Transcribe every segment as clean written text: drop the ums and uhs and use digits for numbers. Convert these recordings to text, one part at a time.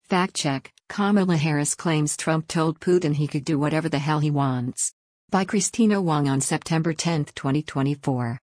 Fact check: Kamala Harris claims Trump told Putin he could do whatever the hell he wants. By Christina Wong on September 10, 2024.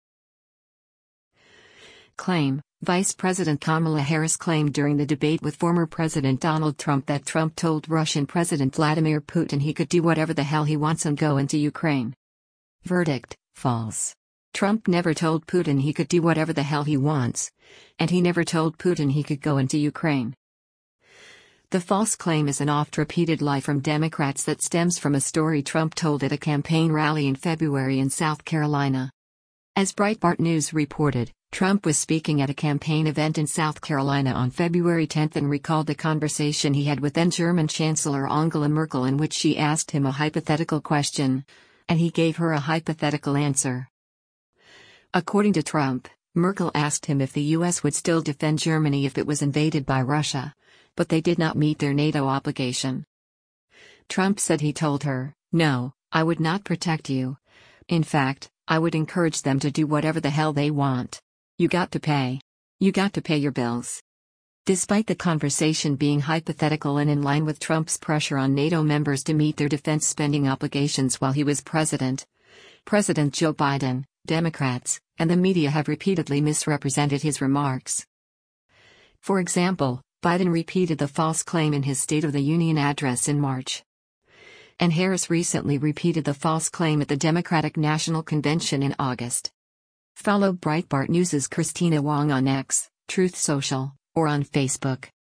Claim: Vice President Kamala Harris claimed during the debate with former President Donald Trump that Trump told Russian President Vladimir Putin he could do whatever the hell he wants and go into Ukraine. Verdict: false. Trump never told Putin he could do whatever the hell he wants, and he never told Putin he could go into Ukraine. The false claim is an oft-repeated lie from Democrats that stems from a story Trump told at a campaign rally in February in South Carolina. As Breitbart News reported, Trump was speaking at a campaign event in South Carolina on February 10 and recalled a conversation he had with then-German Chancellor Angela Merkel in which she asked him a hypothetical question, and he gave her a hypothetical answer. According to Trump, Merkel asked him if the U.S. would still defend Germany if it was invaded by Russia, but they did not meet their NATO obligation. Trump said he told her, "No, I would not protect you. In fact, I would encourage them to do whatever the hell they want. You got to pay. You got to pay your bills." Despite the conversation being hypothetical and in line with Trump's pressure on NATO members to meet their defense spending obligations while he was president, President Joe Biden, Democrats, and the media have repeatedly misrepresented his remarks. For example, Biden repeated the false claim in his State of the Union address in March. And Harris recently repeated the false claim at the Democratic National Convention in August. Follow Breitbart News' Christina Wong on X, Truth Social, or on Facebook.